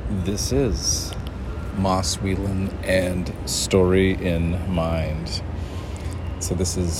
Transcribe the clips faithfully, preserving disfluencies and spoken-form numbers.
This is Moss Whelan and Story in Mind. So this is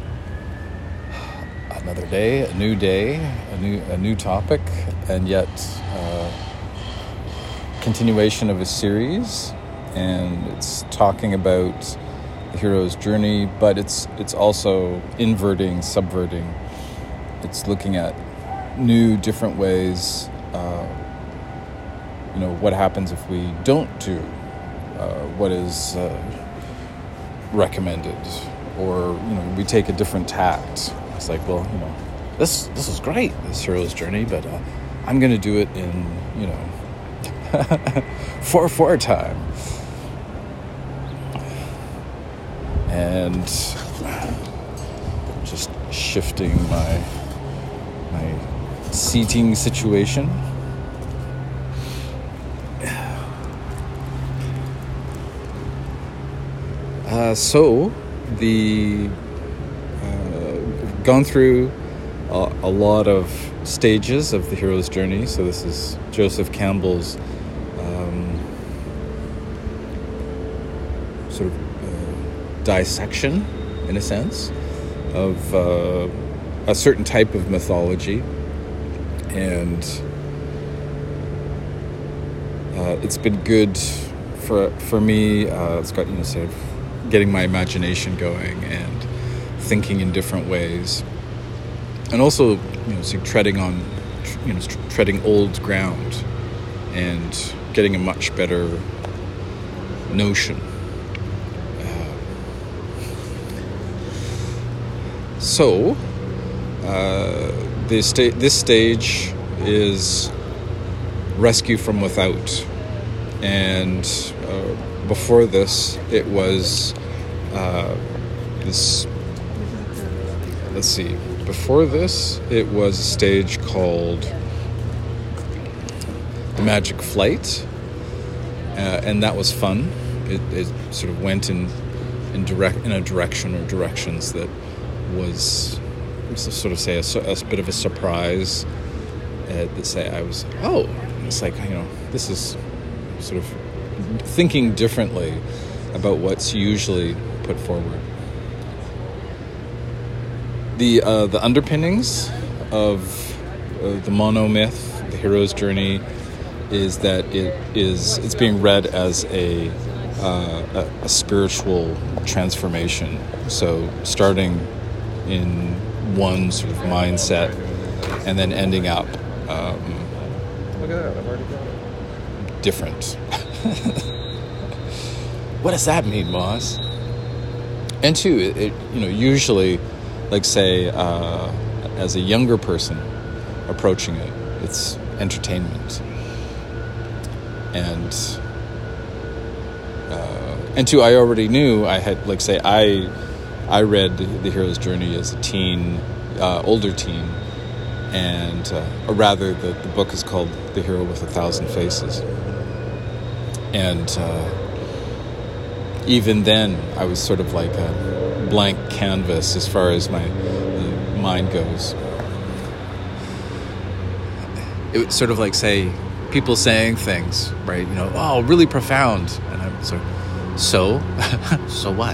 another day, a new day, a new a new topic, and yet uh, continuation of a series. And it's talking about the hero's journey, but it's it's also inverting, subverting. It's looking at new, different ways. Uh, you know, what happens if we don't do uh, what is uh, recommended, or you know, we take a different tact. It's like, well, you know, this this is great, this hero's journey, but uh, I'm going to do it in, you know, four four time. And just shifting my my seating situation. Uh, so the uh, gone through a, a lot of stages of the hero's journey. So this is Joseph Campbell's um, sort of uh, dissection, in a sense, of uh, a certain type of mythology, and uh, it's been good for for me. Uh, it's got, you know, sort of getting my imagination going and thinking in different ways, and also, you know, so treading on, you know, treading old ground and getting a much better notion. Uh, so, uh, this sta- this stage is rescue from without, and uh, before this, it was uh, this. Let's see. Before this, it was a stage called The Magic Flight, uh, and that was fun. It, it sort of went in in direct in a direction or directions that was, sort of say, a, a bit of a surprise. Uh, that say I was oh, it's like, you know, this is sort of thinking differently about what's usually put forward. The uh, the underpinnings of uh, the monomyth, the hero's journey, is that it is it's being read as a uh, a, a spiritual transformation. So starting in one sort of mindset and then ending up um, look at that, I've already got it. Different. What does that mean, Moss? And two, it, it you know, usually, like say, uh, as a younger person approaching it, it's entertainment. And uh, and two, I already knew I had, like say, I I read The Hero's Journey as a teen, uh, older teen, and uh, or rather, the, the book is called The Hero with a Thousand Faces. And uh, even then, I was sort of like a blank canvas as far as my uh, mind goes. It was sort of like, say, people saying things, right? You know, oh, really profound. And I'm sort of, so? So what?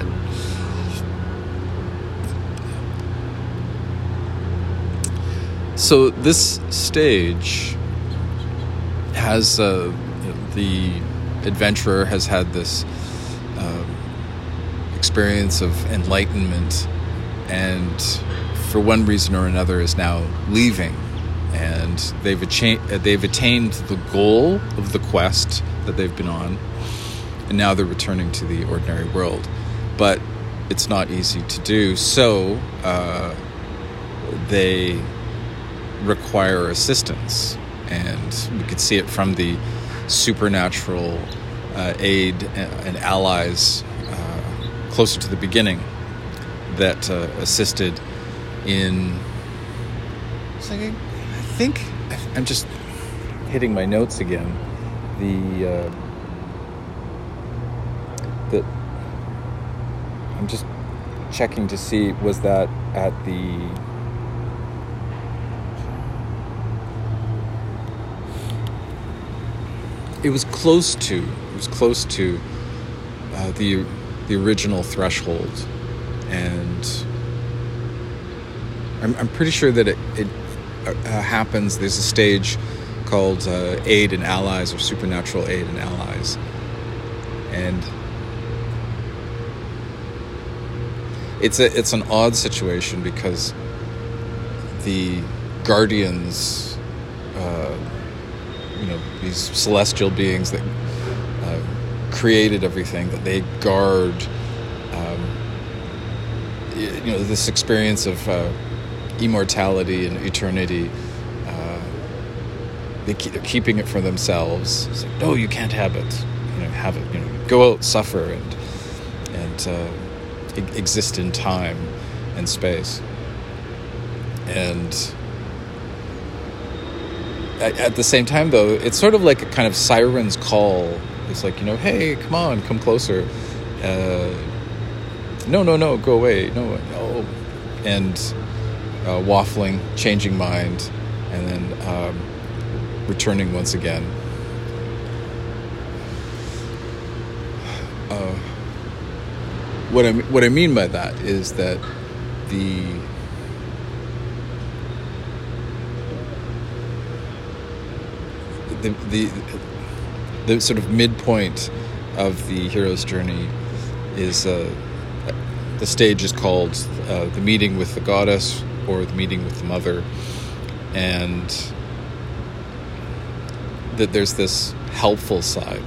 So this stage has uh, the adventurer has had this uh, experience of enlightenment, and for one reason or another is now leaving, and they've atta- they've attained the goal of the quest that they've been on, and now they're returning to the ordinary world. But it's not easy to do, so uh, they require assistance, and we could see it from the supernatural uh, aid and allies uh, closer to the beginning that uh, assisted in. I think I'm just hitting my notes again. The uh, the I'm just checking to see, was that at the it was close to it was close to uh, the the original threshold, and I'm I'm pretty sure that it it uh, happens. There's a stage called uh, Aid and Allies, or Supernatural Aid and Allies, and it's a it's an odd situation because the guardians, uh, you know, these celestial beings that uh, created everything, that they guard, um, you know, this experience of uh, immortality and eternity. Uh, they keep, they're keeping it for themselves. It's like, no, you can't have it. You know, have it. You know, go out, suffer, and and uh, e- exist in time and space. And at, at the same time, though, it's sort of like a kind of siren's call. It's like, you know, hey, come on, come closer. Uh, no, no, no, go away. No, no. And uh, waffling, changing mind, and then um, returning once again. Uh, what I what I mean by that is that the the the the sort of midpoint of the hero's journey is uh, the stage is called uh, the meeting with the goddess, or the meeting with the mother, and that there's this helpful side.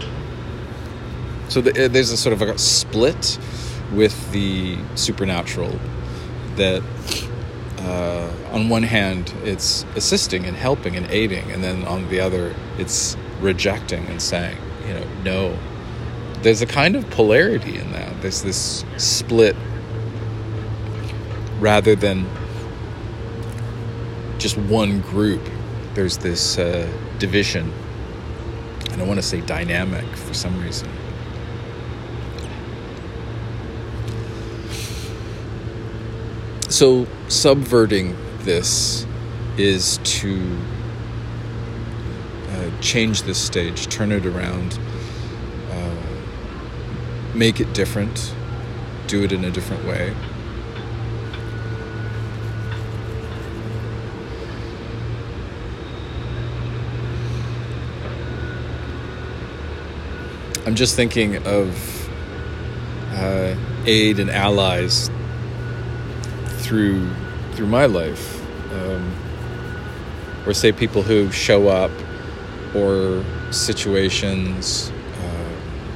So the, there's a sort of a split with the supernatural that uh, on one hand it's assisting and helping and aiding, and then on the other it's rejecting and saying, you know, no. There's a kind of polarity in that. There's this split rather than just one group. There's this uh, division, and I want to say dynamic for some reason. So subverting this is to uh, change this stage, turn it around, uh, make it different, do it in a different way. I'm just thinking of uh, aid and allies through through my life, um, or say people who show up, or situations. Uh,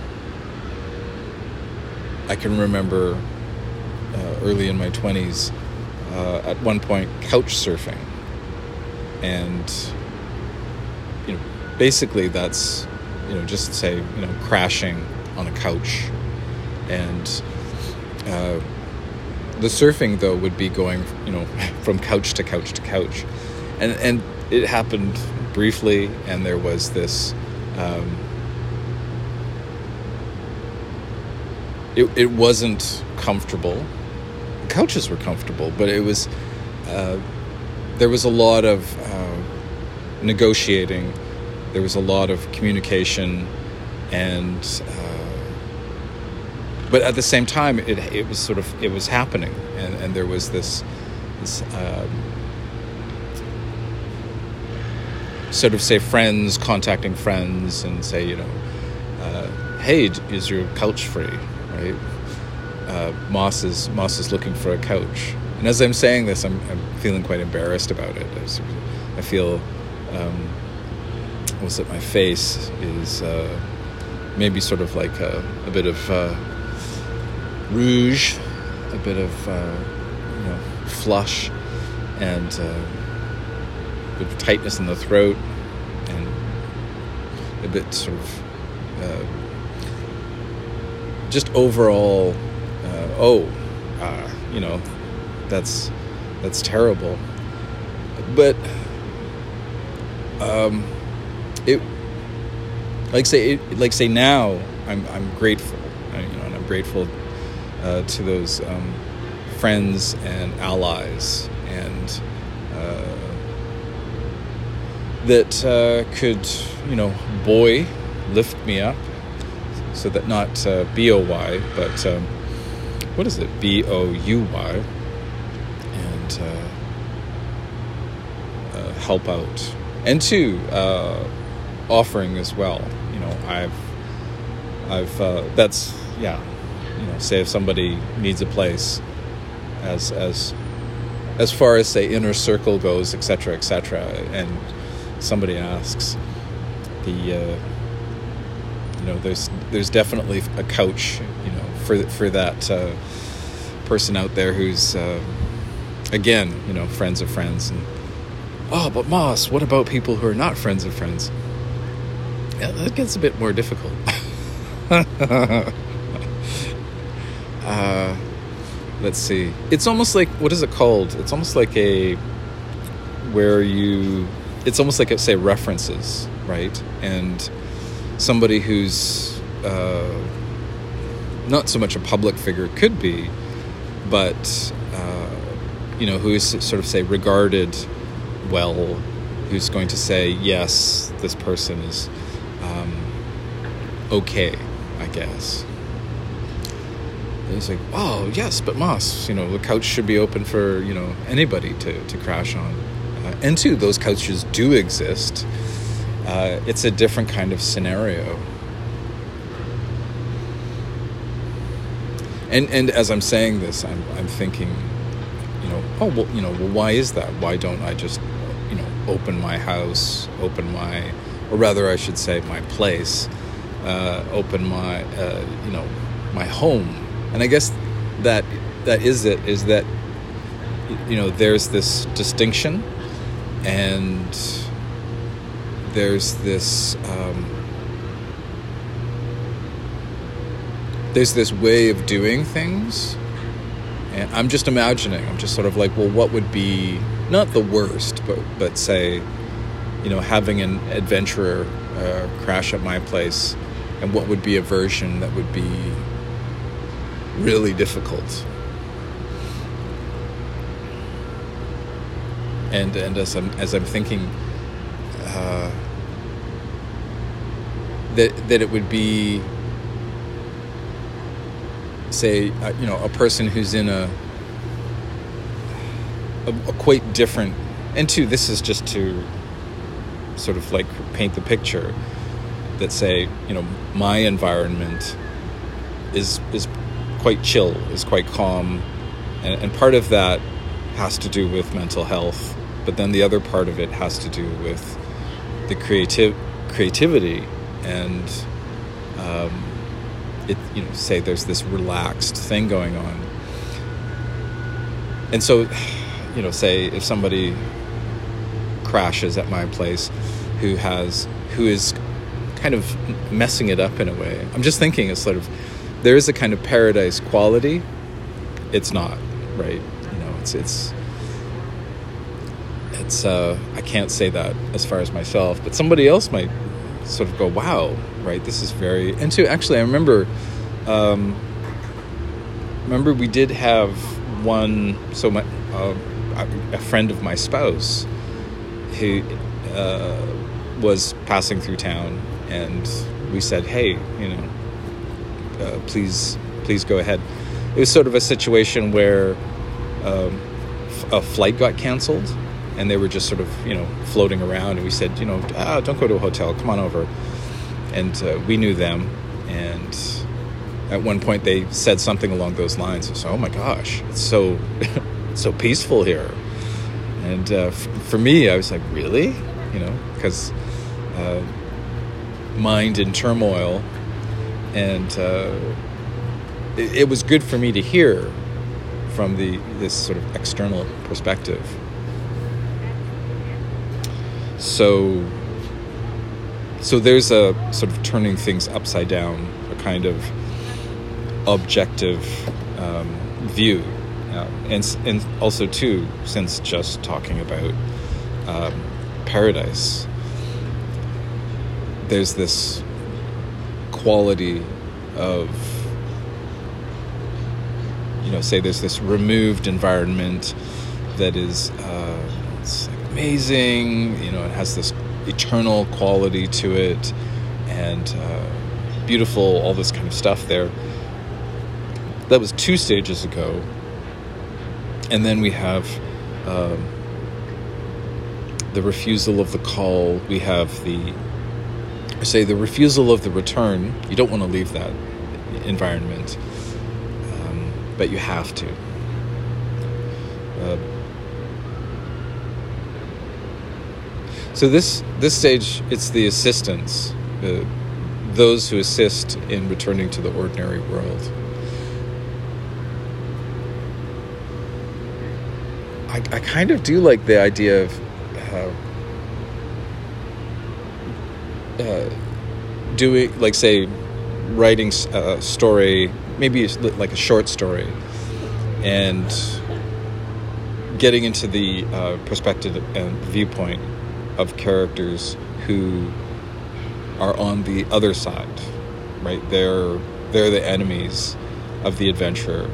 I can remember uh, early in my twenties, uh, at one point, couch surfing, and you know, basically that's, you know, just say, you know, crashing on a couch, and uh, the surfing though would be going, you know, from couch to couch to couch, and and it happened briefly, and there was this. Um, it it wasn't comfortable. The couches were comfortable, but it was. Uh, there was a lot of uh, negotiating. There was a lot of communication, and uh, but at the same time, it it was sort of it was happening, and, and there was this this um, sort of say friends contacting friends and say, you know, uh, hey, is your couch free, right? Uh, Moss is Moss is looking for a couch, and as I'm saying this, I'm I'm feeling quite embarrassed about it. I, sort of, I feel. Um, was that my face is uh, maybe sort of like a, a bit of uh, rouge, a bit of uh, you know, flush, and uh, a bit of tightness in the throat, and a bit sort of uh, just overall, uh, oh, uh, you know, that's that's terrible, but. Um, It, like say, it, like say now, I'm I'm grateful, you know, and I'm grateful uh, to those um, friends and allies, and uh, that uh, could, you know, buoy, lift me up, so that not uh, B O Y, but um, what is it? B O U Y, and uh, uh, help out. And two, uh, offering as well. You know, I've, I've, uh, that's, yeah, you know, say if somebody needs a place, as, as, as far as, say, inner circle goes, et cetera, et cetera, and somebody asks, the, uh, you know, there's, there's definitely a couch, you know, for, for that, uh, person out there who's, uh, again, you know, friends of friends, and, oh, but Moss, what about people who are not friends of friends? Yeah, that gets a bit more difficult. uh, let's see. It's almost like, what is it called? It's almost like a, where you, it's almost like, say, references, right? And somebody who's uh, not so much a public figure, could be, but, uh, you know, who is sort of, say, regarded well, who's going to say, yes, this person is um, okay, I guess. And it's like, oh, yes, but Moss, you know, the couch should be open for, you know, anybody to, to crash on. Uh, and two, those couches do exist. Uh, it's a different kind of scenario. And and as I'm saying this, I'm I'm thinking, you know, oh, well, you know, well, why is that? Why don't I just, you know, open my house, open my, or rather I should say my place, uh, open my, uh, you know, my home. And I guess that that is it, is that, you know, there's this distinction, and there's this, um, there's this way of doing things. And I'm just imagining, I'm just sort of like, well, what would be, not the worst, but, but say, you know, having an adventurer uh, crash at my place, and what would be a version that would be really difficult. And and as I'm as I'm thinking, uh, that that it would be, say, uh, you know, a person who's in a, a a quite different, and two, this is just to sort of like paint the picture, that say, you know, my environment is is quite chill, is quite calm, and, and part of that has to do with mental health, but then the other part of it has to do with the creative creativity, and um, it, you know, say there's this relaxed thing going on. And so, you know, say if somebody crashes at my place who has who is kind of messing it up in a way, I'm just thinking it's sort of, there is a kind of paradise quality. It's not, right? You know, it's it's it's uh I can't say that as far as myself, but somebody else might sort of go, wow, right, this is very. And two, actually, I remember um remember we did have one, so my uh, a friend of my spouse who uh was passing through town, and we said, hey, you know, uh, please please go ahead. It was sort of a situation where um, a flight got canceled, and they were just sort of, you know, floating around, and we said, you know, ah, don't go to a hotel, come on over. And uh, we knew them, and at one point they said something along those lines. So, oh my gosh, it's so so peaceful here. And uh, f- for me, I was like, really? You know, because uh, mind in turmoil, and uh, it, it was good for me to hear from the this sort of external perspective. So, so there's a sort of turning things upside down, a kind of objective um, view, uh, and and also too, since just talking about um, paradise, there's this quality of, you know, say there's this removed environment that is uh, it's like amazing, you know, it has this eternal quality to it, and uh, beautiful, all this kind of stuff there. That was two stages ago. And then we have um, the refusal of the call. We have the, I say, the refusal of the return. You don't want to leave that environment, um, but you have to. Uh, so this this stage, it's the assistants, uh, those who assist in returning to the ordinary world. I, I kind of do like the idea of uh, uh, doing, like, say, writing a story, maybe like a short story, and getting into the uh, perspective and viewpoint of characters who are on the other side, right? They're they're the enemies of the adventurer.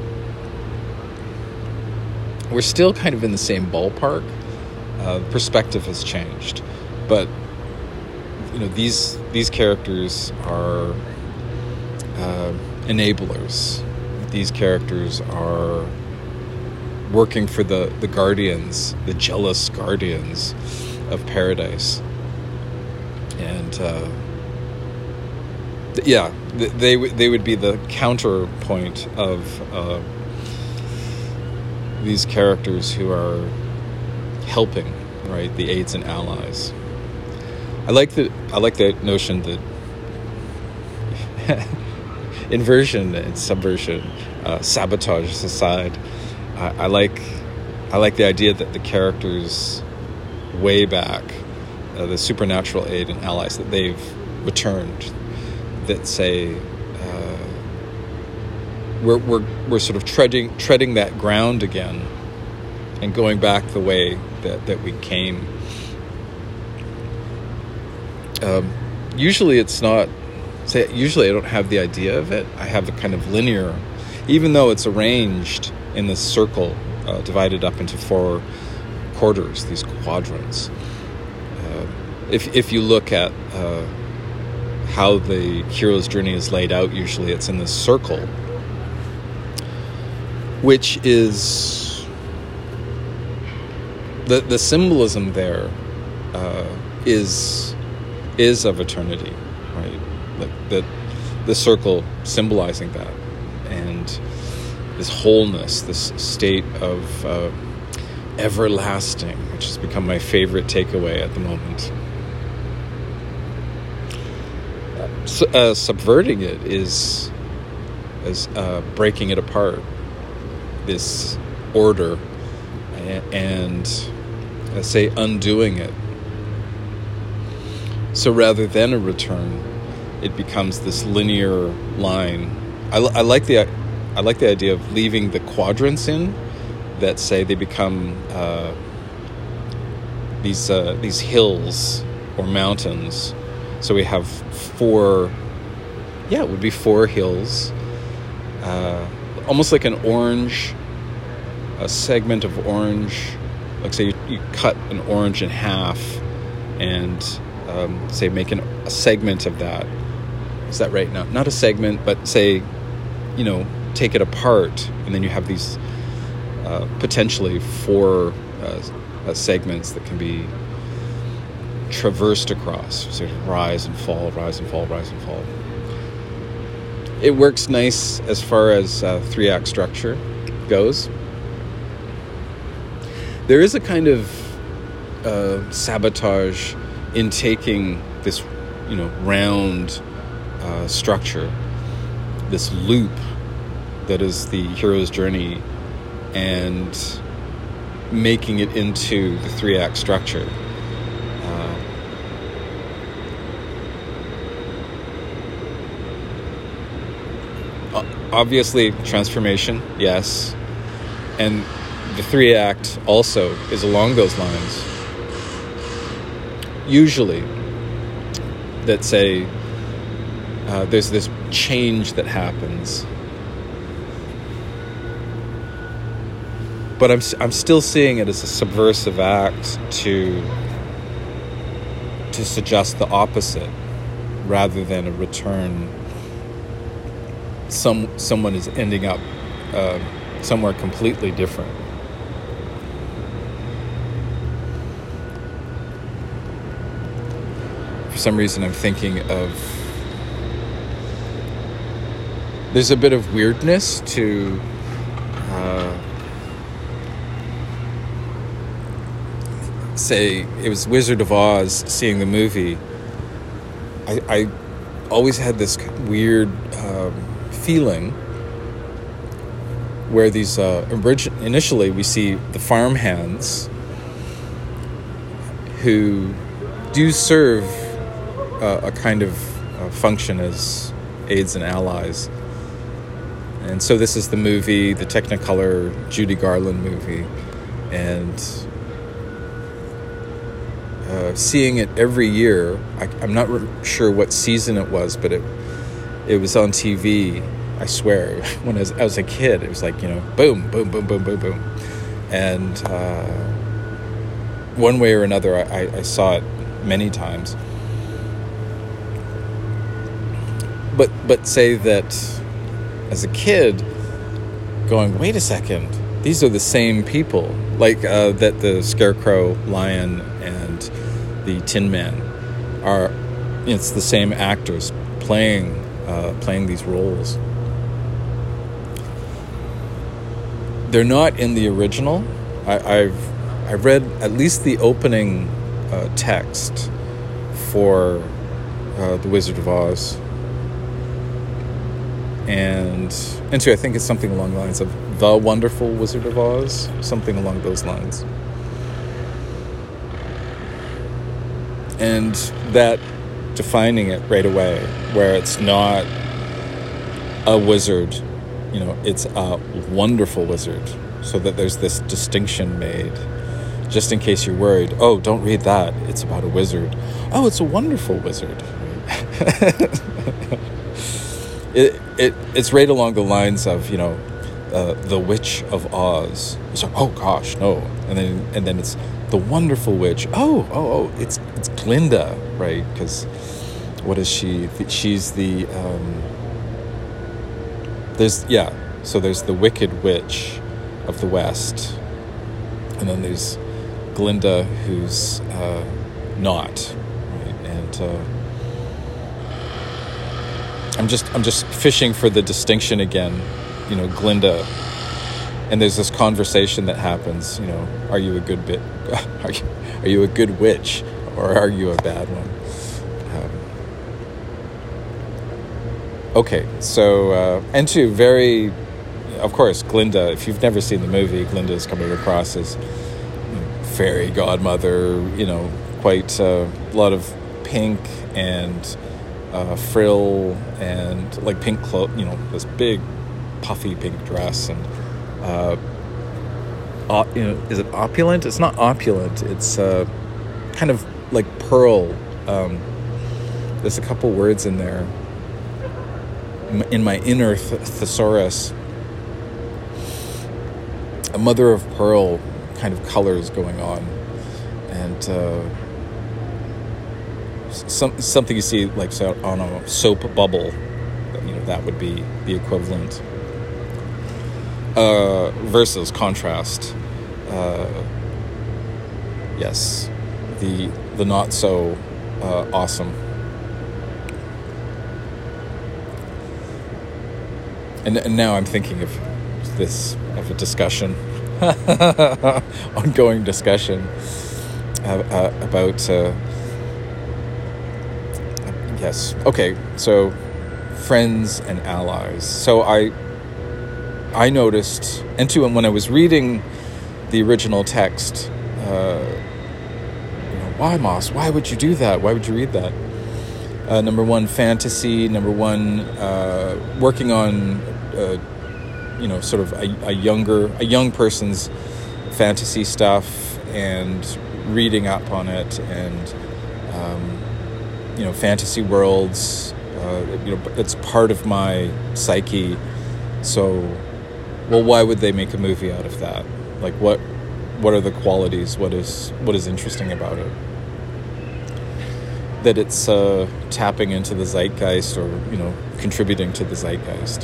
We're still kind of in the same ballpark. Uh, perspective has changed, but you know, these these characters are uh, enablers. These characters are working for the, the guardians, the jealous guardians of paradise. And uh, th- yeah, th- they w- they would be the counterpoint of uh, these characters who are helping, right, the aides and allies. I like the I like the notion that inversion and subversion, uh, sabotage aside, I, I like I like the idea that the characters way back, uh, the supernatural aid and allies that they've returned, that say uh, we're we're we're sort of treading treading that ground again, and going back the way that, that we came. Um, usually it's not, say, usually I don't have the idea of it. I have a kind of linear, even though it's arranged in this circle, uh, divided up into four quarters, these quadrants. Uh, if if you look at uh, how the hero's journey is laid out, usually it's in this circle, which is the the symbolism there uh, is is of eternity, right? Like the the circle symbolizing that, and this wholeness, this state of uh, everlasting, which has become my favorite takeaway at the moment. Uh, su- uh, subverting it is is uh, breaking it apart. This order, and, and let's say undoing it. So rather than a return, it becomes this linear line. I, I like the I like the idea of leaving the quadrants in, that say they become uh, these uh, these hills or mountains. So we have four, yeah, it would be four hills, uh, almost like an orange, a segment of orange. Like say you, you cut an orange in half, and um, say make an, a segment of that. Is that right? No, not a segment, but say, you know, take it apart, and then you have these uh, potentially four uh, uh, segments that can be traversed across. So rise and fall, rise and fall, rise and fall. It works nice as far as uh, three-act structure goes. There is a kind of uh, sabotage in taking this, you know, round uh, structure, this loop that is the hero's journey, and making it into the three-act structure. Uh, obviously, transformation, yes, and the three-act also is along those lines. Usually, that say uh, there's this change that happens. But I'm I'm still seeing it as a subversive act to to suggest the opposite rather than a return. Some someone is ending up uh, somewhere completely different. For some reason, I'm thinking of. There's a bit of weirdness to. Uh, say it was Wizard of Oz, seeing the movie. I, I always had this weird um, feeling where these uh, origi- initially we see the farmhands who do serve uh, a kind of uh, function as aides and allies. And so this is the movie, the Technicolor Judy Garland movie, and Uh, seeing it every year. I, I'm not re- sure what season it was, but it it was on T V. I swear, when I was, I was a kid, it was like, you know, boom, boom, boom, boom, boom, boom, and uh, one way or another, I, I saw it many times. But but say that as a kid, going, wait a second, these are the same people, like uh, that the Scarecrow, Lion, and the Tin Man are. It's the same actors playing uh, playing these roles. They're not in the original. I, I've I've read at least the opening uh, text for uh, The Wizard of Oz, and and so I think it's something along the lines of The Wonderful Wizard of Oz, something along those lines. And that defining it right away, where it's not a wizard, you know, it's a wonderful wizard, so that there's this distinction made, just in case you're worried. Oh, don't read that, it's about a wizard. Oh, it's a wonderful wizard. it it it's right along the lines of, you know, uh, the Witch of Oz. It's like, oh gosh, no, and then and then it's the Wonderful Witch. Oh, oh, oh, it's it's Glinda, right? Because what is she? She's the um, there's yeah. So there's the Wicked Witch of the West, and then there's Glinda, who's uh, not, right? And uh, I'm just I'm just fishing for the distinction again, you know, Glinda. And there's this conversation that happens, you know, are you a good bit, are you, are you a good witch, or are you a bad one? Um, okay, so, uh, and two, very, of course, Glinda, if you've never seen the movie, Glinda is coming across as fairy godmother, you know, quite uh, a lot of pink and uh, frill and like pink clothes, you know, this big puffy pink dress, and Uh, uh, you know, is it opulent? It's not opulent. It's uh, kind of like pearl. Um, there's a couple words in there. In my inner th- thesaurus, a mother of pearl kind of colors going on, and uh, some something you see like so on a soap bubble. You know, that would be the equivalent. Uh, versus contrast, uh, yes, the the not so uh, awesome, and and now I'm thinking of this of a discussion, ongoing discussion uh, uh, about uh, yes, okay, so friends and allies. So I. I noticed, and too, when I was reading the original text, uh, you know, why, Moss? Why would you do that? Why would you read that? Uh, number one, fantasy. Number one, uh, working on, uh, you know, sort of a, a younger, a young person's fantasy stuff, and reading up on it, and um, you know, fantasy worlds. Uh, you know, it's part of my psyche, so. Well, why would they make a movie out of that? Like, what what are the qualities? What is what is interesting about it? that it's uh, tapping into the zeitgeist, or, you know, contributing to the zeitgeist.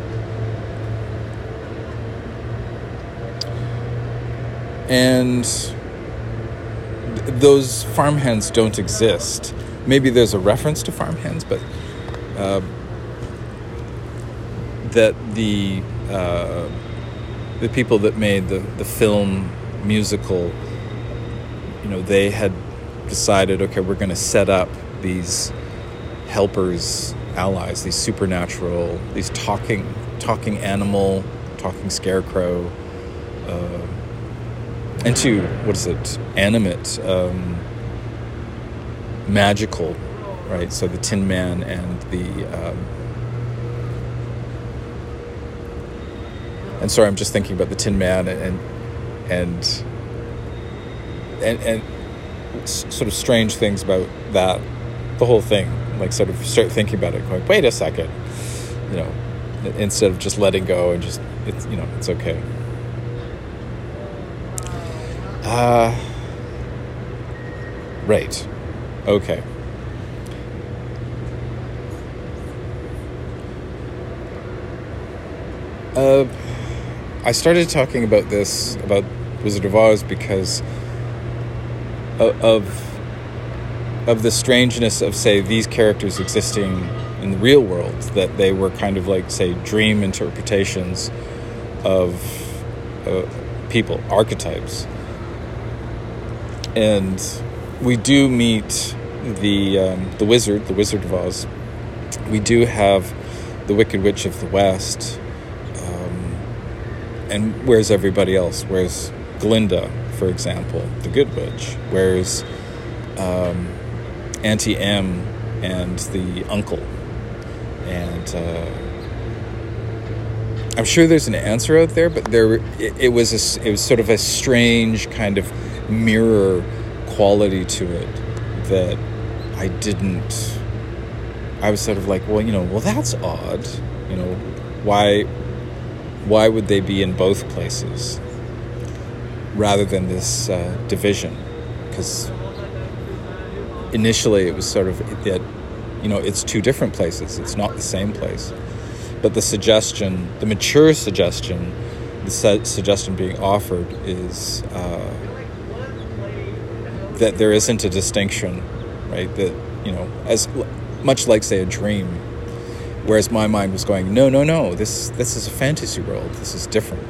And th- those farmhands don't exist. Maybe there's a reference to farmhands, but uh, that the uh, the people that made the, the film musical, you know, they had decided, okay, we're going to set up these helpers, allies, these supernatural, these talking talking animal, talking scarecrow, uh, and two, what is it, animate, um, magical, right? So the Tin Man and the... Um, and sorry, I'm just thinking about the Tin Man and and and, and sort of strange things about that, the whole thing. Like, sort of start thinking about it, going, wait a second, you know, instead of just letting go and just, it's, you know, it's okay. Uh, right. Okay. Uh, I started talking about this, about Wizard of Oz, because of, of of the strangeness of, say, these characters existing in the real world, that they were kind of like, say, dream interpretations of uh, people, archetypes. And we do meet the um, the wizard, the Wizard of Oz. We do have the Wicked Witch of the West. Um, and where's everybody else? Where's Glinda, for example, the Good Witch? Where's um, Auntie Em and the uncle? And uh, I'm sure there's an answer out there, but there it, it was a, it was sort of a strange kind of mirror quality to it that I didn't. I was sort of like, well, you know, well, that's odd. You know, why why would they be in both places rather than this uh, division? Because initially it was sort of that, you know, it's two different places. It's not the same place. But the suggestion, the mature suggestion, the su- suggestion being offered is uh, that there isn't a distinction, right? That, you know, as much like, say, a dream, whereas my mind was going, no, no, no, this this is a fantasy world. This is different.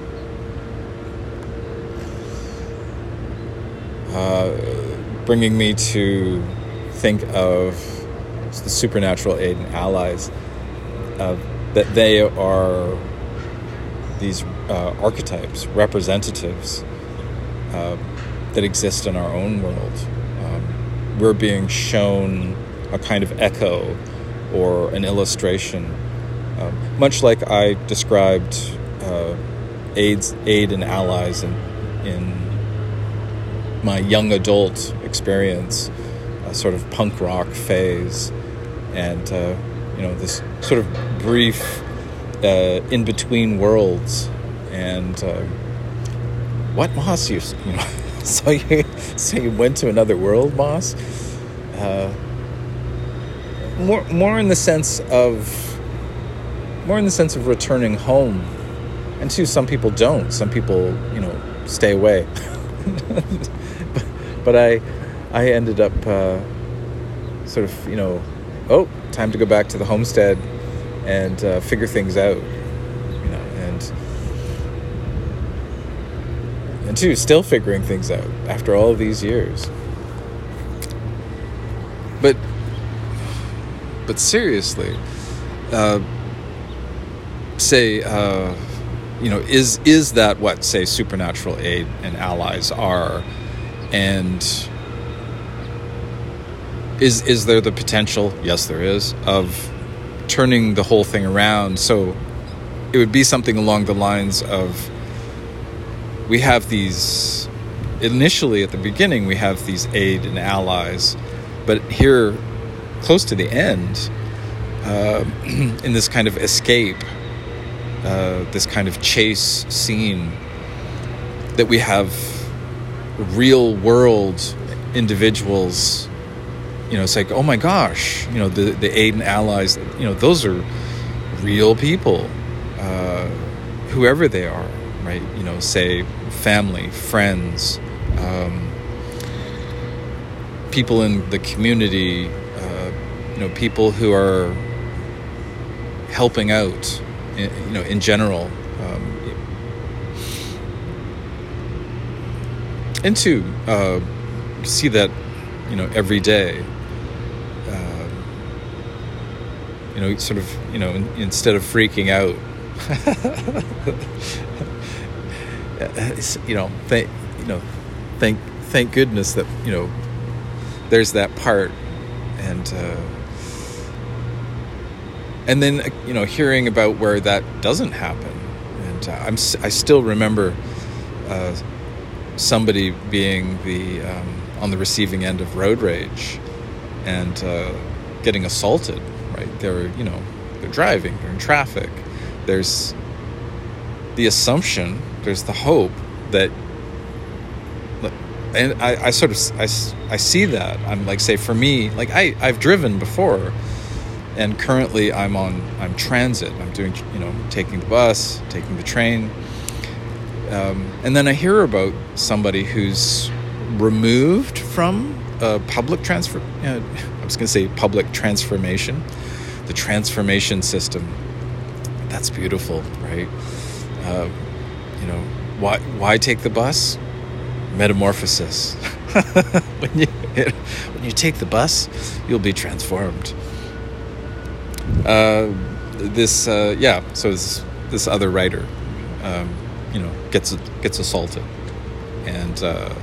Uh, bringing me to think of the supernatural aid and allies, uh, that they are these uh, archetypes, representatives uh, that exist in our own world. Um, we're being shown a kind of echo or an illustration, uh, much like I described uh, aids, aid and allies in, in my young adult experience, a sort of punk rock phase, and uh, you know, this sort of brief uh, in between worlds. And uh, what, Moss? You, you know, so you so you went to another world, Moss? Uh, more more in the sense of more in the sense of returning home. And too, some people don't. Some people, you know, stay away. but, but I I ended up uh, sort of, you know, oh, time to go back to the homestead and uh, figure things out, you know, and and too, still figuring things out after all of these years. But but seriously, uh, say, uh, you know, is is that what, say, supernatural aid and allies are, and Is is there the potential? Yes, there is, of turning the whole thing around. So it would be something along the lines of, we have these, initially at the beginning, we have these aid and allies, but here, close to the end, uh, in this kind of escape, uh, this kind of chase scene, that we have real world individuals you know, it's like, oh my gosh, you know, the, the aid and allies, you know, those are real people, uh, whoever they are, right? You know, say family, friends, um, people in the community, uh, you know, people who are helping out, in, you know, in general. Um, and to uh, see that, you know, every day, uh, you know, sort of, you know, in, instead of freaking out, you know, thank, you know, thank, thank goodness that, you know, there's that part, and uh, and then, you know, hearing about where that doesn't happen, and uh, I'm I still remember uh, somebody being the um, on the receiving end of road rage, and uh, getting assaulted. Right, they're you know they're driving, they're in traffic. There's the assumption, there's the hope that. And I, I sort of, I, I see that. I'm like, say for me, like I, I've driven before, and currently I'm on, I'm transit. I'm doing, you know, taking the bus, taking the train. Um, and then I hear about somebody who's removed from a public transfer, you know, I was going to say public transformation, the transformation system. That's beautiful, right? Uh, you know, why, why take the bus? Metamorphosis. when you when you take the bus, you'll be transformed. Uh, this uh, yeah. So this, this other writer, um, you know, gets gets assaulted, and uh,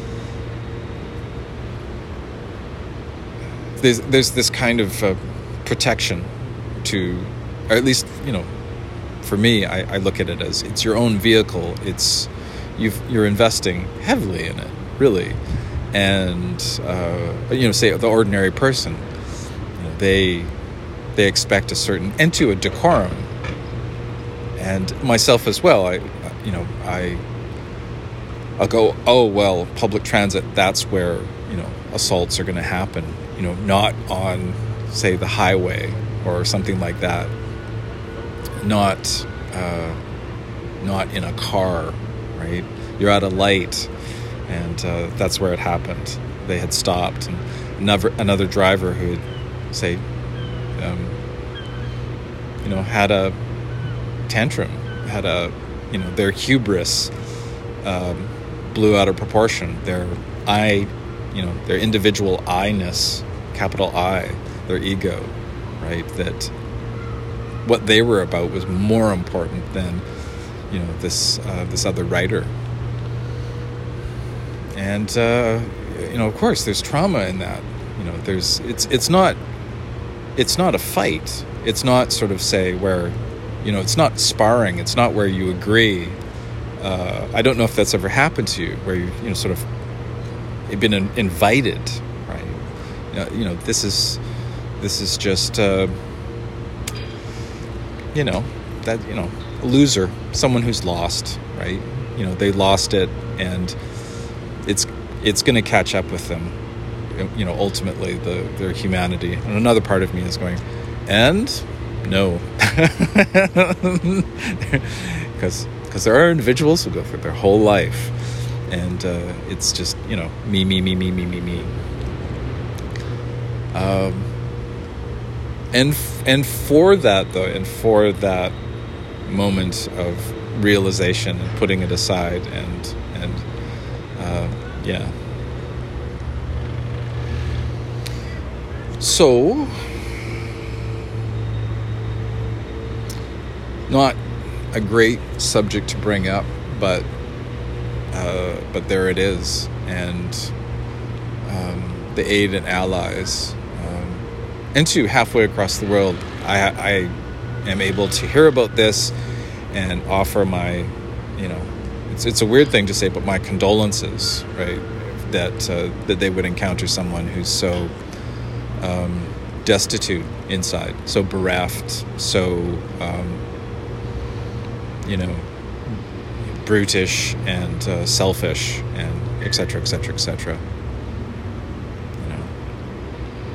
there's there's this kind of uh, protection to, or at least, you know, for me, I, I look at it as it's your own vehicle. It's You've, you're investing heavily in it, really, and uh, you know, say the ordinary person, you know, they they expect a certain and to a decorum, and myself as well. I, you know, I I'll go, oh well, public transit. That's where, you know, assaults are going to happen. You know, not on, say, the highway or something like that. Not uh, not in a car. Right? You're at a light, and uh, that's where it happened. They had stopped, and another another driver who had, say, um, you know, had a tantrum, had a, you know, their hubris um, blew out of proportion. Their I, you know, their individual I-ness, capital I, their ego, right? That what they were about was more important than, you know, this uh, this other writer. And uh, you know, of course, there's trauma in that. You know, there's it's it's not it's not a fight. It's not sort of, say, where, you know, it's not sparring. It's not where you agree. Uh, I don't know if that's ever happened to you, where you you know sort of you've been in, invited, right? You know, you know, this is this is just uh, you know that you know. loser, someone who's lost, right? You know, they lost it, and it's it's going to catch up with them, you know, ultimately, the their humanity. And another part of me is going, and no, because because there are individuals who go through their whole life, and uh, it's just, you know, me, me, me, me, me, me, me. Um, and and for that though, and for that moment of realization and putting it aside, and and uh, yeah. So, not a great subject to bring up, but uh, but there it is, and um, the aid and allies, um, and to halfway across the world, I, I am able to hear about this and offer my, you know, it's it's a weird thing to say, but my condolences, right? That uh, that they would encounter someone who's so um, destitute inside, so bereft, so um, you know, brutish and uh, selfish, and et cetera, et cetera, et cetera. You know,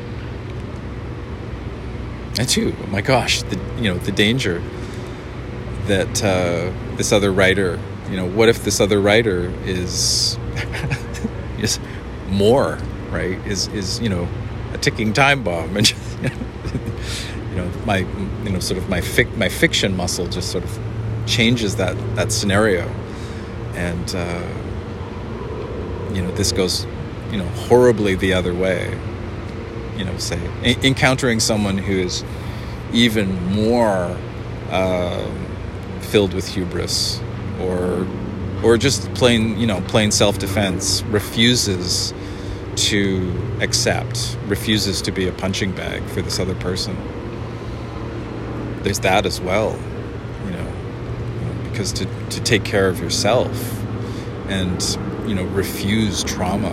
And two, oh my gosh, the you know the danger that uh, this other writer, you know, what if this other writer is is more, right? Is is you know a ticking time bomb, and just, you know, you know my you know sort of my fic- my fiction muscle just sort of changes that that scenario, and uh, you know this goes you know horribly the other way. You know, say e- encountering someone who is even more uh, filled with hubris, or or just plain you know plain self-defense, refuses to accept, refuses to be a punching bag for this other person. There's that as well, you know, you know because to to take care of yourself and you know refuse trauma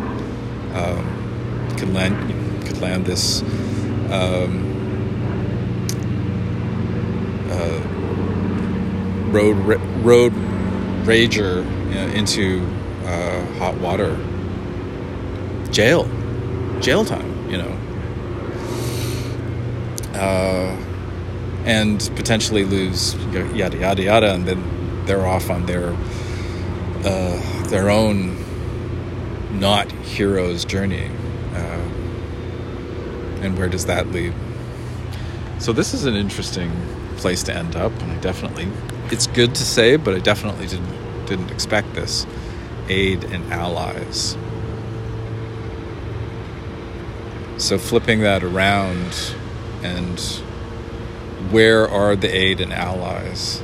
um, can land. You know, could land this um, uh, road road rager you know, into uh, hot water, jail, jail time, you know, uh, and potentially lose yada yada yada, and then they're off on their uh, their own not hero's journey. Uh, And where does that lead? So this is an interesting place to end up, and I definitely, it's good to say, but I definitely didn't didn't expect this. Aid and allies. So flipping that around, and where are the aid and allies?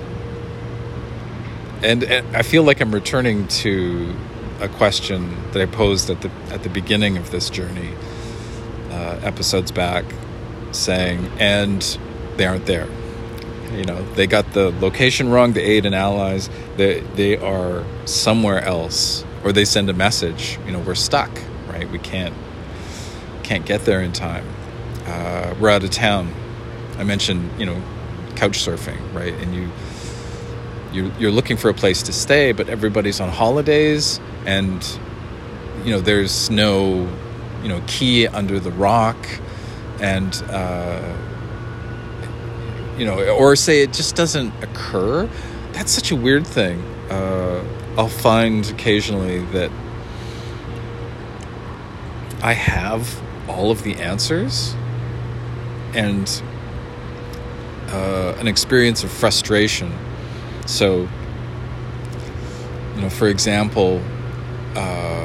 And, and I feel like I'm returning to a question that I posed at the at the beginning of this journey. Uh, episodes back, saying, and they aren't there. You know, they got the location wrong, the aid and allies, they they are somewhere else, or they send a message, you know, we're stuck, right? We can't can't get there in time. Uh, we're out of town. I mentioned, you know, couch surfing, right? And you you you're looking for a place to stay, but everybody's on holidays, and you know, there's no you know, key under the rock, and, uh, you know, or say it just doesn't occur. That's such a weird thing. Uh, I'll find occasionally that I have all of the answers, and uh, an experience of frustration. So, you know, for example, uh,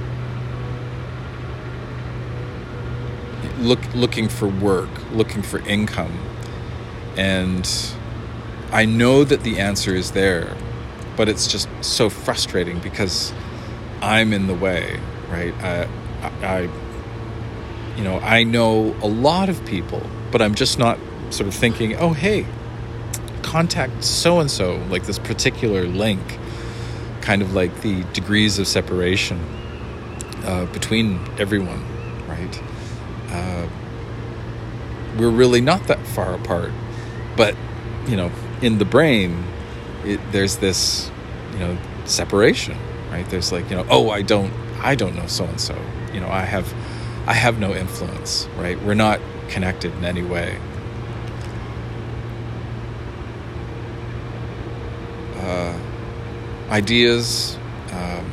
Look, looking for work, looking for income, and I know that the answer is there, but it's just so frustrating because I'm in the way, right? I, I, you know, I know a lot of people, but I'm just not sort of thinking, oh, hey, contact so-and-so, like this particular link, kind of like the degrees of separation uh, between everyone, right? Uh, we're really not that far apart, but you know, in the brain, it, there's this, you know, separation, right? There's like, you know, oh, I don't, I don't know so and so. You know, I have, I have no influence, right? We're not connected in any way. Uh, ideas, um,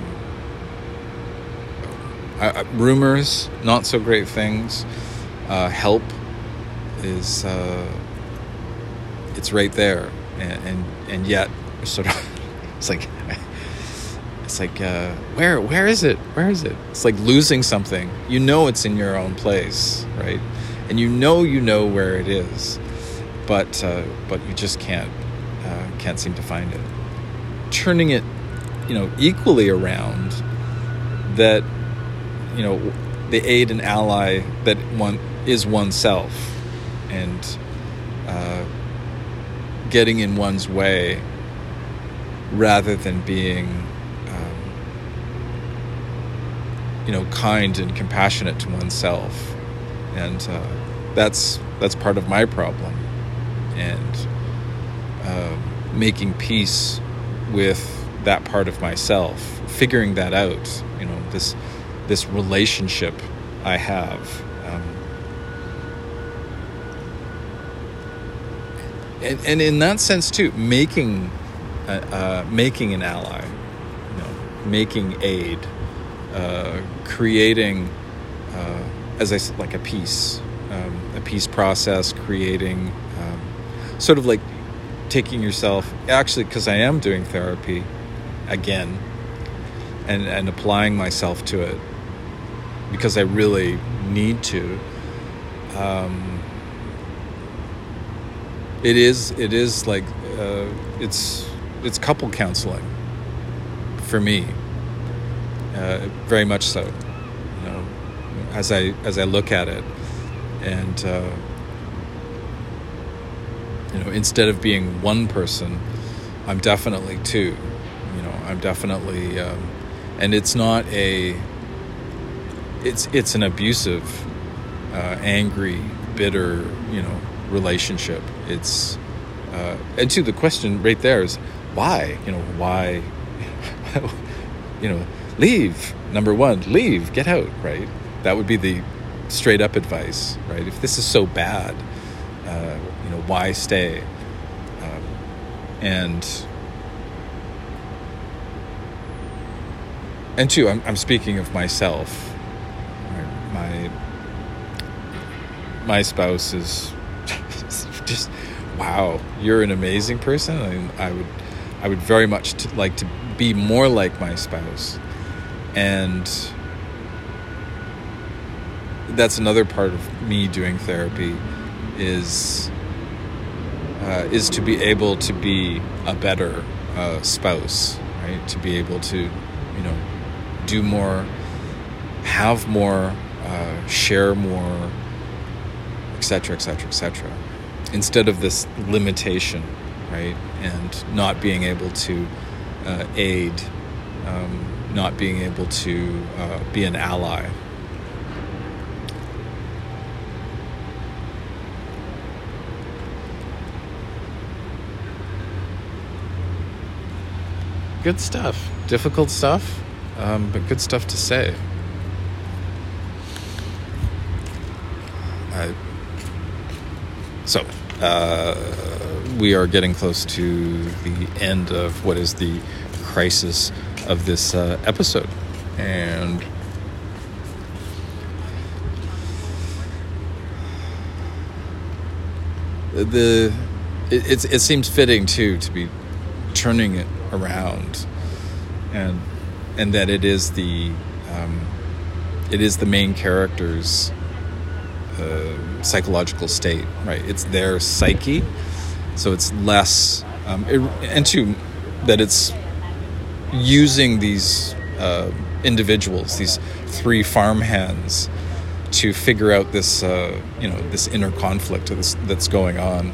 Uh, rumors, not so great things. Uh, help is uh, it's right there, and, and and yet sort of it's like it's like uh, where where is it? Where is it? It's like losing something. You know it's in your own place, right? And you know you know where it is, but uh, but you just can't uh, can't seem to find it. Turning it, you know, equally around, that. You know, the aid and ally that one is oneself, and uh, getting in one's way rather than being, um, you know, kind and compassionate to oneself, and uh, that's that's part of my problem, and uh, making peace with that part of myself, figuring that out. You know, this. this relationship I have. Um, and, and in that sense too, making uh, uh, making an ally, you know, making aid, uh, creating, uh, as I said, like a peace, um, a peace process, creating, um, sort of like taking yourself, actually, because I am doing therapy again, and, and applying myself to it, because I really need to. Um, it is, it is like, uh, it's, it's couple counseling for me, uh, very much so, you know, as I, as I look at it, and, uh, you know, instead of being one person, I'm definitely two, you know, I'm definitely, um, and it's not a, it's, it's an abusive, uh, angry, bitter, you know, relationship. It's, uh, and to the question right there is why, you know, why, you know, leave, number one, leave, get out, right? That would be the straight up advice, right? If this is so bad, uh, you know, why stay? Um, and, and two, I'm, I'm speaking of myself. My, my spouse is just, wow, you're an amazing person. I, mean, I would, I would very much to, like to be more like my spouse. And that's another part of me doing therapy is, uh, is to be able to be a better uh, spouse, right? To be able to, you know, do more, have more, uh, share more, et cetera, et cetera, et cetera. Instead of this limitation, right? And not being able to uh, aid, um, not being able to uh, be an ally. Good stuff. Difficult stuff, um, but good stuff to say. I, so, uh, we are getting close to the end of what is the crisis of this uh, episode. And the it, it's, it seems fitting, too, to be turning it around, and and that it is the um, it is the main character's uh, psychological state, right? It's their psyche, so it's less um, it, and two, that it's using these uh, individuals, these three farmhands, to figure out this uh, you know this inner conflict this, that's going on.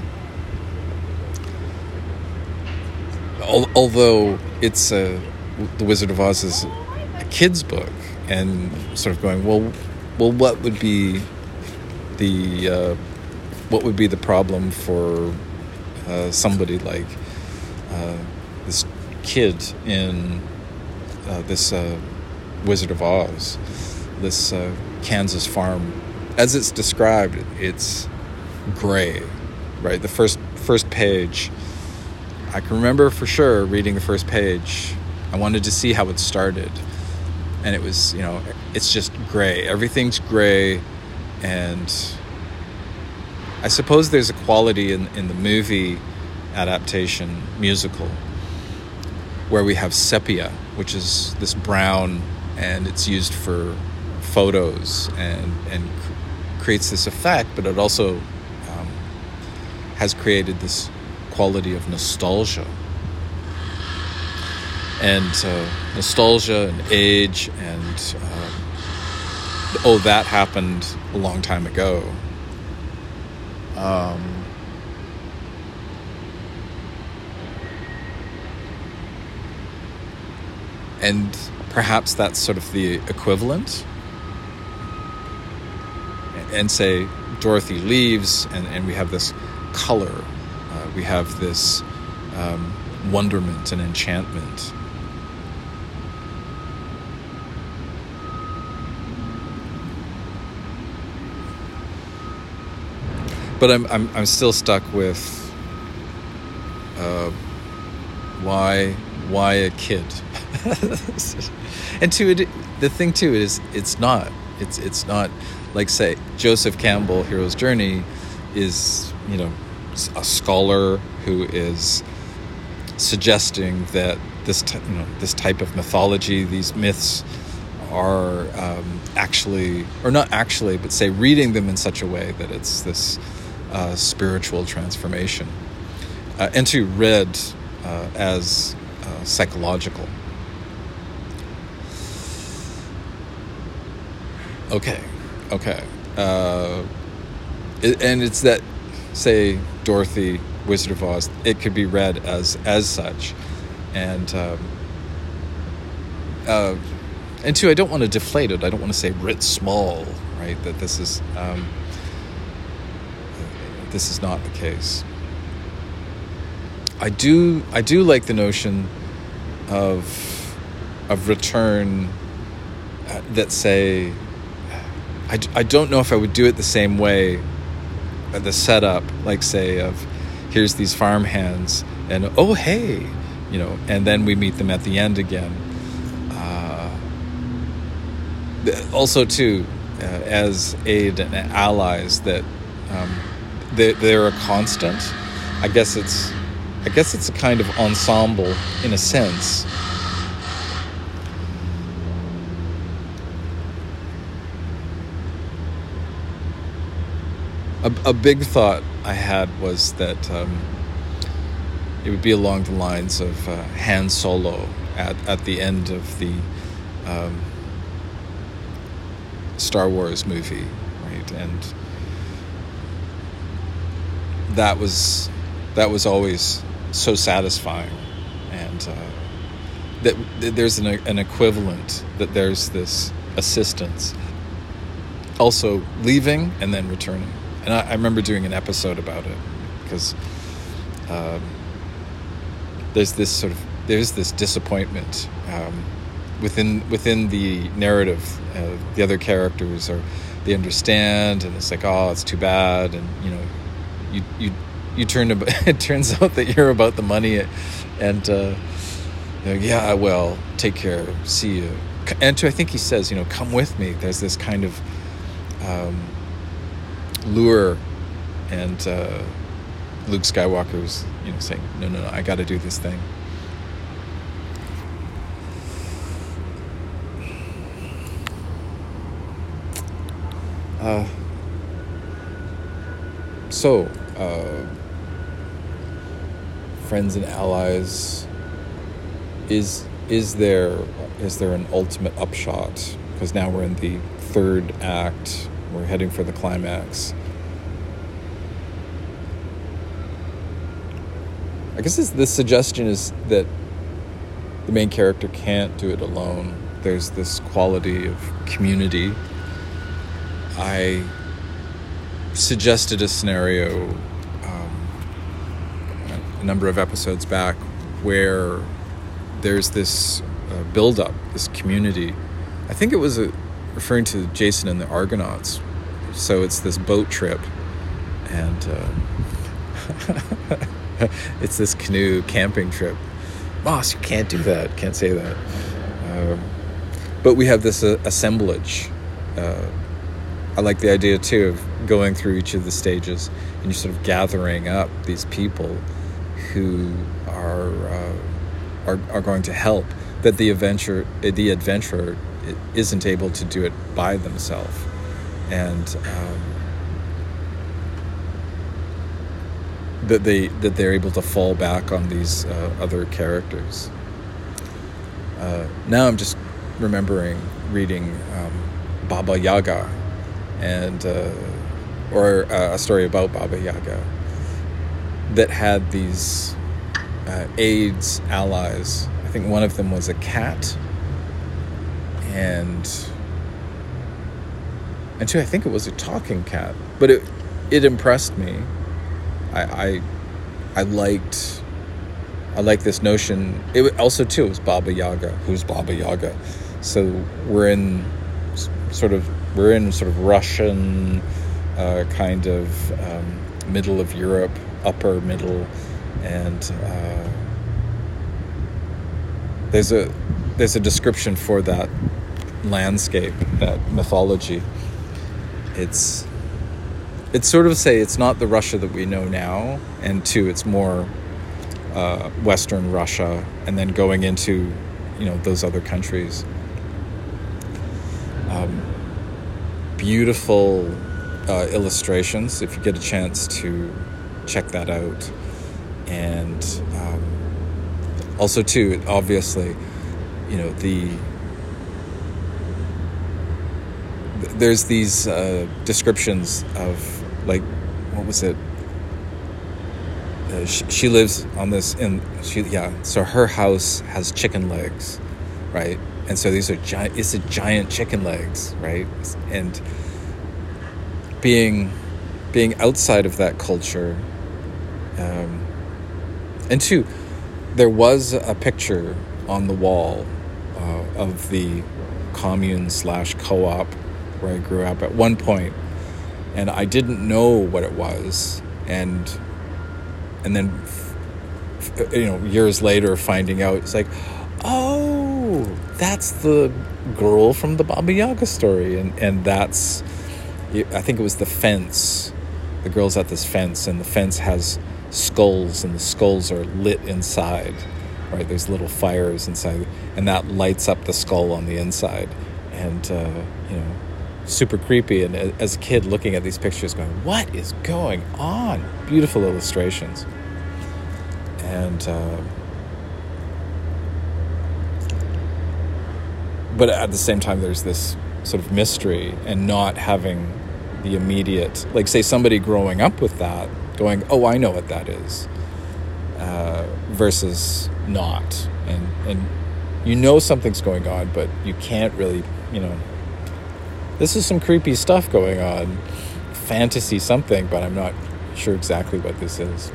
Although it's a, The Wizard of Oz is a kid's book, and sort of going, well, well, what would be the uh, what would be the problem for uh, somebody like uh, this kid in uh, this uh, Wizard of Oz, this uh, Kansas farm, as it's described, it's gray, right? The first first page. I can remember for sure reading the first page. I wanted to see how it started. And it was, you know, it's just gray. Everything's gray. And I suppose there's a quality in, in the movie adaptation musical where we have sepia, which is this brown, and it's used for photos and, and cr- creates this effect, but it also um, has created this quality of nostalgia and uh, nostalgia and age and um, oh, that happened a long time ago. Um, and perhaps that's sort of the equivalent. And say Dorothy leaves, and, and we have this color. Uh, we have this um, wonderment and enchantment. But I'm I'm I'm still stuck with uh, why why a kid? And two, it, the thing too is it's not it's it's not like, say, Joseph Campbell, Hero's Journey, is, you know, a scholar who is suggesting that this t- you know this type of mythology, these myths, are um, actually, or not actually, but say reading them in such a way that it's this uh, spiritual transformation, uh, and to read uh, as uh, psychological. Okay, okay, uh, it, and it's that, say, Dorothy, Wizard of Oz, it could be read as as such, and um, uh, and two, I don't want to deflate it. I don't want to say writ small, right? That this is um, this is not the case. I do I do like the notion of of return uh, that, say, I, I don't know if I would do it the same way, uh, the setup, like, say, of here's these farmhands and, oh, hey, you know, and then we meet them at the end again. Uh, also, too, uh, as aid and allies, that um, they, they're a constant. I guess it's, I guess it's a kind of ensemble in a sense. A, a big thought I had was that um, it would be along the lines of uh, Han Solo at, at the end of the um, Star Wars movie, right? And that was that was always so satisfying, and uh, that, that there's an, an equivalent, that there's this assistance, also leaving and then returning. And I, I remember doing an episode about it, because um, there's this sort of there's this disappointment um, within within the narrative. Uh, the other characters are they understand, and it's like, oh, it's too bad, and you know, you you you turn to, it turns out that you're about the money, and uh, you know, yeah, well, take care, see you. And to, I think he says, you know, come with me. There's this kind of um, lure, and uh, Luke Skywalker's, you know, saying, no, no, no, I got to do this thing. Uh, so, uh, friends and allies, is is there is there an ultimate upshot? Because now we're in the third act. We're heading for the climax. I guess this, this suggestion is that the main character can't do it alone. There's this quality of community. I suggested a scenario um, a number of episodes back where there's this uh, build-up, this community. I think it was a referring to Jason and the Argonauts. So it's this boat trip, and uh, it's this canoe camping trip. Boss, you can't do that. Can't say that. Um, but we have this uh, assemblage. Uh, I like the idea too of going through each of the stages, and you're sort of gathering up these people who are uh, are are going to help. That the adventure, the adventurer, isn't able to do it by themselves, and um, that they that they're able to fall back on these uh, other characters. Uh, now I'm just remembering reading um, Baba Yaga, and uh, or uh, a story about Baba Yaga that had these uh, aides, allies. I think one of them was a cat. And and two, I think it was a talking cat, but it it impressed me. I I, I liked I liked this notion. It also too it was Baba Yaga. Who's Baba Yaga? So we're in sort of we're in sort of Russian uh, kind of um, middle of Europe, upper middle and uh, there's a there's a description for that landscape, that mythology. It's it's sort of say it's not the Russia that we know now, and two, it's more uh, Western Russia, and then going into, you know, those other countries. Um, beautiful uh, illustrations, if you get a chance to check that out. And um, also too, obviously, you know, the there's these uh, descriptions of, like, what was it? Uh, she, she lives on this, in she yeah. So her house has chicken legs, right? And so these are giant. It's a giant chicken legs, right? And being being outside of that culture, um, and two, there was a picture on the wall uh, of the commune slash co-op where I grew up at one point, and I didn't know what it was, and and then, you know, years later finding out, it's like, oh, that's the girl from the Baba Yaga story, and and that's, I think it was the fence. The girl's at this fence, and the fence has skulls, and the skulls are lit inside, right? There's little fires inside, and that lights up the skull on the inside, and uh, you know, super creepy. And as a kid looking at these pictures going, what is going on? Beautiful illustrations. And uh, but at the same time, there's this sort of mystery, and not having the immediate, like, say somebody growing up with that going, oh, I know what that is, uh, versus not, and and you know something's going on, but you can't really, you know, this is some creepy stuff going on, fantasy something, but I'm not sure exactly what this is.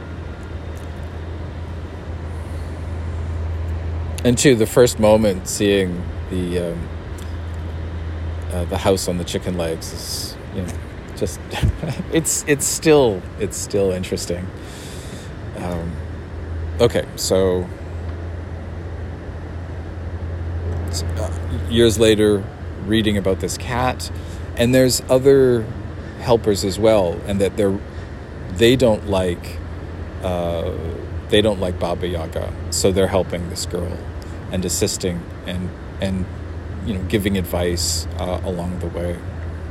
And two, the first moment seeing the um, uh, the house on the chicken legs is, you know, just it's it's still it's still interesting. Um, okay, so uh, years later, reading about this cat, and there's other helpers as well, and that they're they don't like uh, they don't like Baba Yaga, so they're helping this girl and assisting and and you know, giving advice uh, along the way.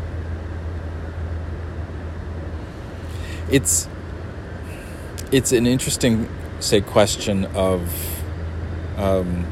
It's it's an interesting, say, question of um,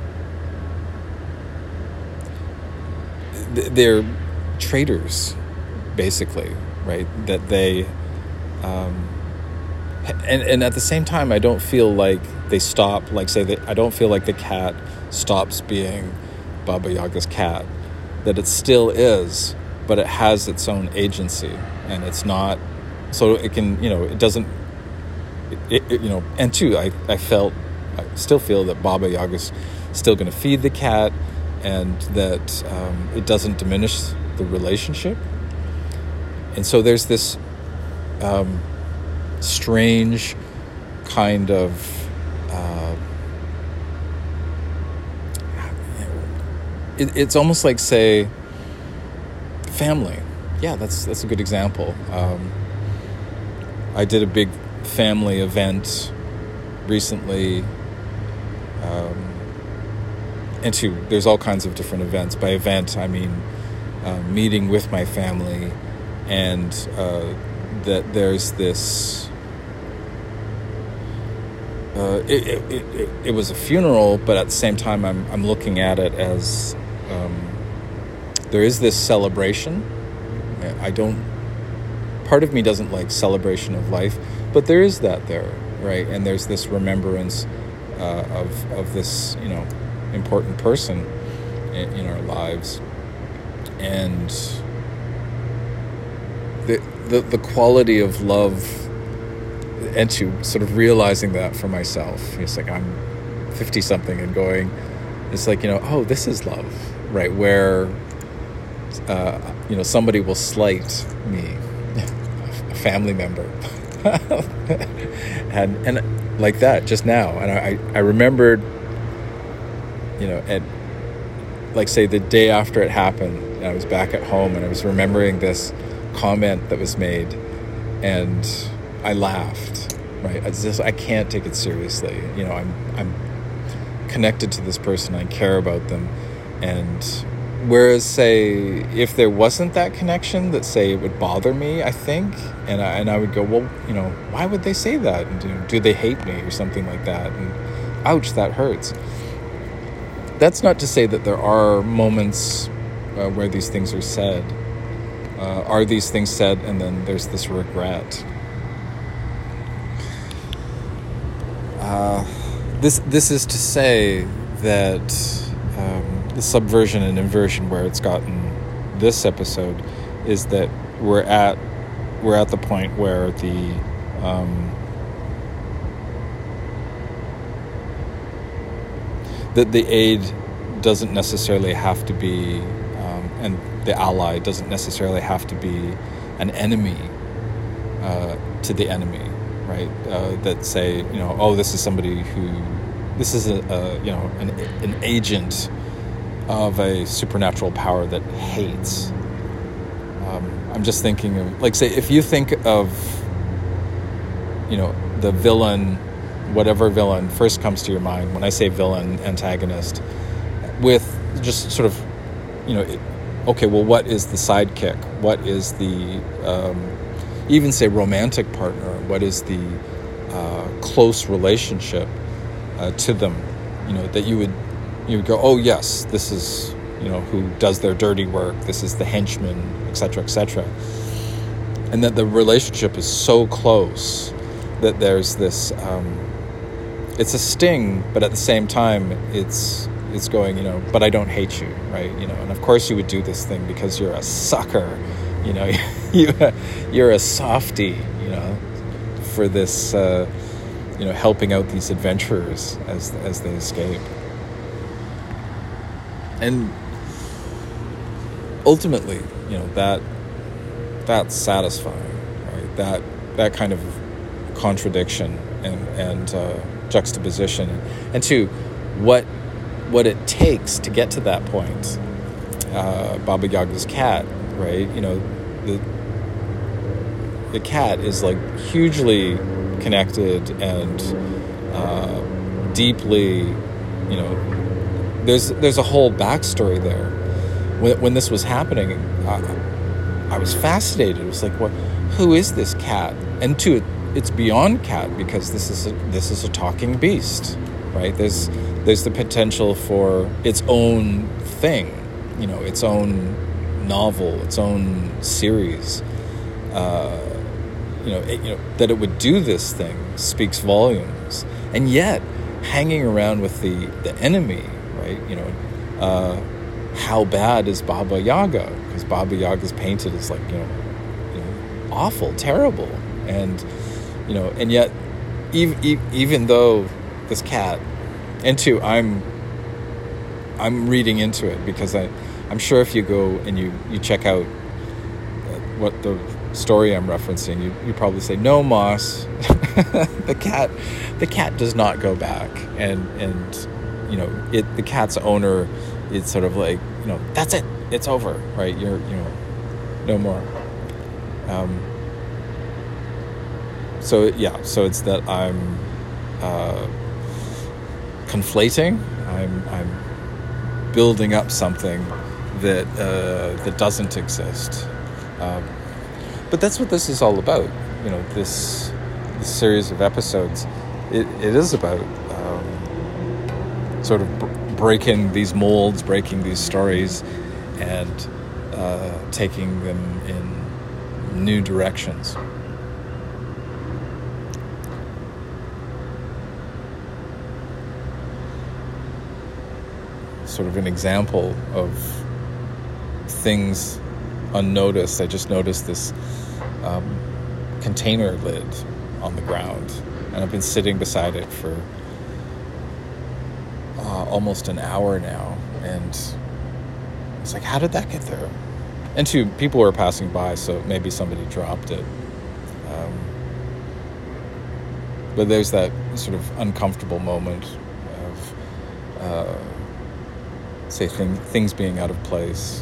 th- they're traders, basically, right? That they, um, and and at the same time, I don't feel like they stop. Like, say that I don't feel like the cat stops being Baba Yaga's cat. That it still is, but it has its own agency, and it's not. So it can, you know, it doesn't, it, it, you know, and two, I, I felt, I still feel that Baba Yaga's still going to feed the cat, and that um, it doesn't diminish the relationship. And so there's this um, strange kind of, uh, it, it's almost like, say, family. Yeah, that's that's a good example. Um, I did a big family event recently, um, and two, there's all kinds of different events. By event, I mean uh, meeting with my family, and uh, that there's this, uh, it, it, it, it was a funeral, but at the same time, I'm, I'm looking at it as, um, there is this celebration. I don't, part of me doesn't like celebration of life, but there is that there, right? And there's this remembrance uh, of of this, you know, important person in, in our lives, and the, the the quality of love, and to sort of realizing that for myself. It's like I'm fifty something and going, it's like, you know, oh, this is love, right? Where uh, you know, somebody will slight me, a family member, and and like that just now. And I, I remembered, you know, and like say the day after it happened, and I was back at home and I was remembering this comment that was made, and I laughed, right? I just, I can't take it seriously. You know, I'm, I'm connected to this person. I care about them. And whereas, say, if there wasn't that connection, that, say, it would bother me, I think, and I, and I would go, well, you know, why would they say that? And, you know, do they hate me or something like that? And ouch, that hurts. That's not to say that there are moments uh, where these things are said. Uh, are these things said, and then there's this regret. Uh, this this is to say that um, the subversion and inversion where it's gotten this episode is that we're at we're at the point where the um, that the aid doesn't necessarily have to be um, and the ally doesn't necessarily have to be an enemy uh, to the enemy, right? Uh, that say, you know, oh, this is somebody who, this is a, a you know, an, an agent of a supernatural power that hates. Um, I'm just thinking of, like, say, if you think of, you know, the villain, whatever villain first comes to your mind, when I say villain, antagonist, with just sort of, you know, it, okay, well, what is the sidekick? What is the, um, even say romantic partner? What is the uh, close relationship uh, to them? You know, that you would you would go, oh yes, this is, you know, who does their dirty work. This is the henchman, et cetera, et cetera. And that the relationship is so close that there's this. Um, it's a sting, but at the same time, it's. It's going, you know, but I don't hate you, right? You know, and of course you would do this thing because you're a sucker, you know, you, you're a softie, you know, for this, uh, you know, helping out these adventurers as as they escape. And ultimately, you know, that that's satisfying, right? That that kind of contradiction and and uh, juxtaposition, and to what. what it takes to get to that point. Uh, Baba Yaga's cat, right? You know, the the cat is like hugely connected and uh, deeply, you know, there's there's a whole backstory there. When when this was happening, I, I was fascinated. It was like, what? Who is this cat? And to it, it's beyond cat because this is a, this is a talking beast, right? There's There's the potential for its own thing, you know, its own novel, its own series. Uh, you know, it, you know, that it would do this thing speaks volumes. And yet, hanging around with the, the enemy, right? You know, uh, how bad is Baba Yaga? Because Baba Yaga is painted as like, you know, you know, awful, terrible, and you know, and yet, even even though this cat. And two, I'm I'm reading into it because I, I'm sure if you go and you, you check out what the story I'm referencing, you, you probably say, no, Moss, the cat the cat does not go back. And, and you know, it the cat's owner is sort of like, you know, that's it. It's over, right? You're, you know, no more. Um, so, yeah, so it's that I'm... Uh, conflating. I'm I'm building up something that uh, that doesn't exist. Um, but that's what this is all about. You know, this this series of episodes. It it is about um, sort of b- breaking these molds, breaking these stories, and uh, taking them in new directions. Sort of an example of things unnoticed. I just noticed this um, container lid on the ground, and I've been sitting beside it for uh, almost an hour now, and it's like, how did that get there? And two, people were passing by, so maybe somebody dropped it. Um, but there's that sort of uncomfortable moment of, uh, say, thing, things being out of place.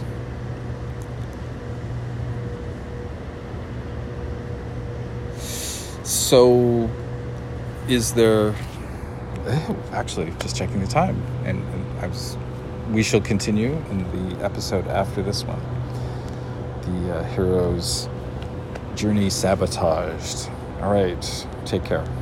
So, is there... Oh, actually, just checking the time, and, and I was... We shall continue in the episode after this one. The uh, hero's journey sabotaged. All right, take care.